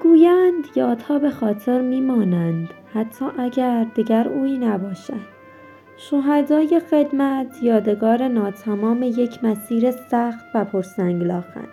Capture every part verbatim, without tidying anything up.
میگویند یادها به خاطر میمانند حتی اگر دیگر اویی نباشد. شهدای خدمت یادگار ناتمام یک مسیر سخت و پرسنگلاخند،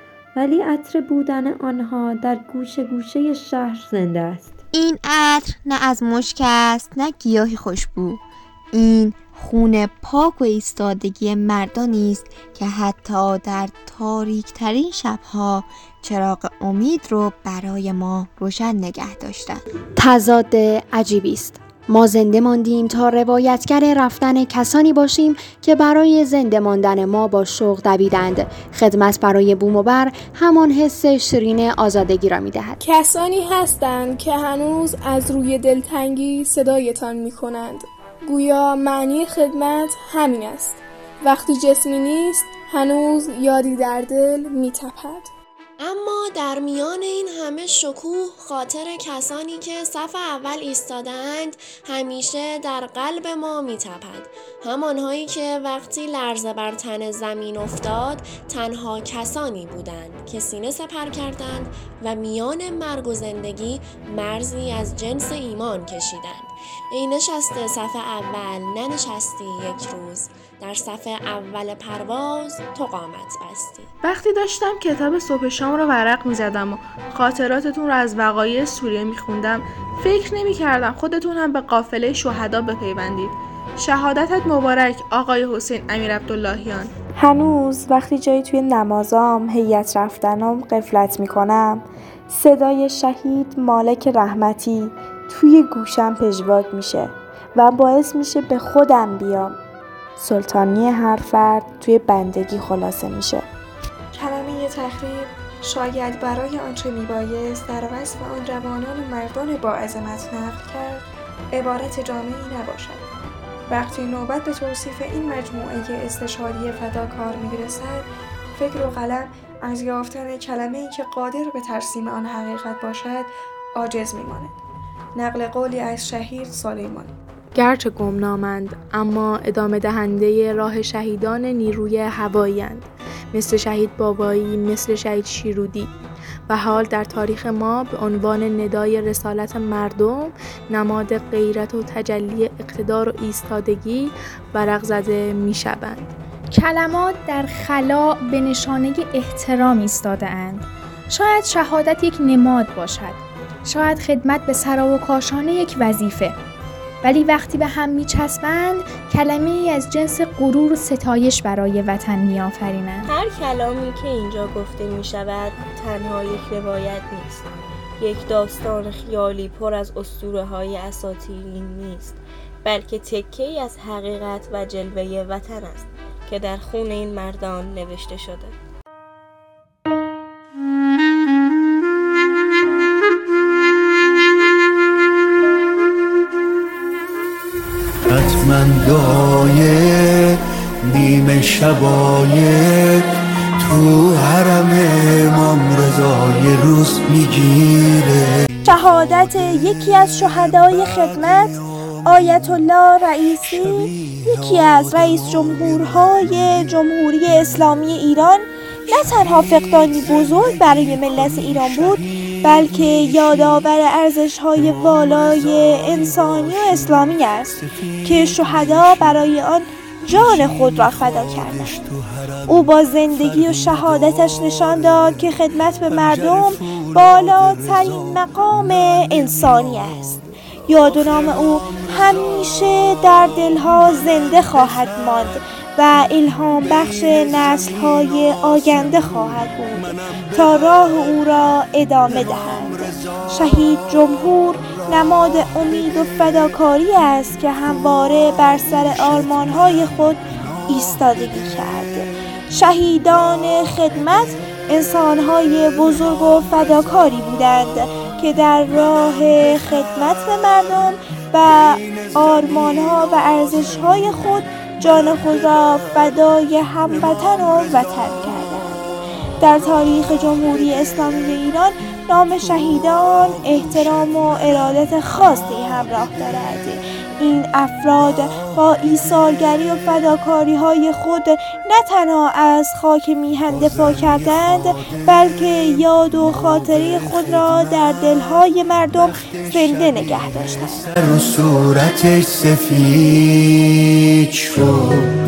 ولی عطر بودن آنها در گوشه گوشه شهر زنده است. این عطر نه از مشک است نه گیاهی خوشبو. این خون پاک و ایستادگی مردانی است که حتی در تاریک ترین شبها چراغ امید رو برای ما روشن نگه داشتند. تضاد عجیبی است. ما زنده ماندیم تا روایتگر رفتن کسانی باشیم که برای زنده ماندن ما با شوق دویدند. خدمت برای بوم و بر همان حس شیرین آزادگی را می‌دهد. کسانی هستند که هنوز از روی دلتنگی صدایتان می‌کنند. گویا معنی خدمت همین است. وقتی جسمی نیست، هنوز یادی در دل می‌تپد. اما در میان این همه شکوه، خاطر کسانی که صف اول ایستادند همیشه در قلب ما می‌تپد. همانهایی که وقتی لرزه بر تن زمین افتاد تنها کسانی بودند که سینه سپر کردند و میان مرگ و زندگی مرزی از جنس ایمان کشیدند. ای نشسته صف اول، ننشستی یک روز، در صف اول پرواز تو قامت بستی. وقتی داشتم کتاب صبح شام رو ورق می زدم و خاطراتتون رو از وقایع سوریه می خوندم، فکر نمی کردم خودتون هم به قافله شهدا بپیوندید. شهادتت مبارک آقای حسین امیرعبداللهیان. هنوز وقتی جایی توی نمازام، هیئت رفتنم غفلت می کنم، صدای شهید مالک رحمتی توی گوشم پژواک میشه و باعث میشه به خودم بیام. سلطانی هر فرد توی بندگی خلاصه میشه. کلمه تخریب شاید برای آنچه میبایست در وصف آن جوانان و مردان با عظمت نقل کرد عبارت جامعی نباشد. وقتی نوبت به توصیف این مجموعه استشهادی فداکار میرسد، فکر و قلم از یافتن کلمه‌ای که قادر به ترسیم آن حقیقت باشد عاجز میماند. نقل قولی از شهید سلیمانی: گرچه گمنامند اما ادامه دهنده راه شهیدان نیروی هوایی‌اند، مثل شهید بابایی، مثل شهید شیرودی، و حال در تاریخ ما به عنوان ندای رسالت مردم، نماد غیرت و تجلی اقتدار و ایستادگی ورق زده می‌شوند. کلمات در خلا به نشانه احترام ایستاده اند. شاید شهادت یک نماد باشد، شاید خدمت به سرا و کاشانه یک وظیفه، ولی وقتی به هم میچسبند کلمه‌ای از جنس غرور و ستایش برای وطن میآفرینند. هر کلامی که اینجا گفته میشود تنها یک روایت نیست، یک داستان خیالی پر از اسطوره‌های اساطیری نیست، بلکه تکه‌ای از حقیقت و جلوه وطن است که در خون این مردان نوشته شده. خطمندای نیمه شبای تو حرم امام رضای روز میگیره. شهادت یکی از شهدای خدمت آیت الله رئیسی، یکی از رئیس جمهورهای جمهوری اسلامی ایران، نه تنها فقدانی بزرگ برای ملت ایران بود، بلکه یادآور ارزش‌های والای انسانی و اسلامی است که شهدا برای آن جان خود را فدا کردند. او با زندگی و شهادتش نشان داد که خدمت به مردم بالاترین مقام انسانی است. یاد و نام او همیشه در دلها زنده خواهد ماند و الهام بخش نسل‌های آینده خواهد بود تا راه او را ادامه دهند. شهید جمهور نماد امید و فداکاری است که همواره بر سر آرمان‌های خود ایستادگی کرد. شهیدان خدمت انسان‌های بزرگ و فداکاری بودند که در راه خدمت به مردم و آرمان‌ها و ارزش‌های خود جان خود را فدای هموطن و وطن کردند. در تاریخ جمهوری اسلامی ایران نام شهیدان احترام و ارادت خاصی همراه دارد. این افراد با ایثارگری و فداکاری های خود نه تنها از خاک میهن دفاع کردند، بلکه یاد و خاطره خود را در دلهای مردم زنده نگه داشتند. سر و صورتش سفید شد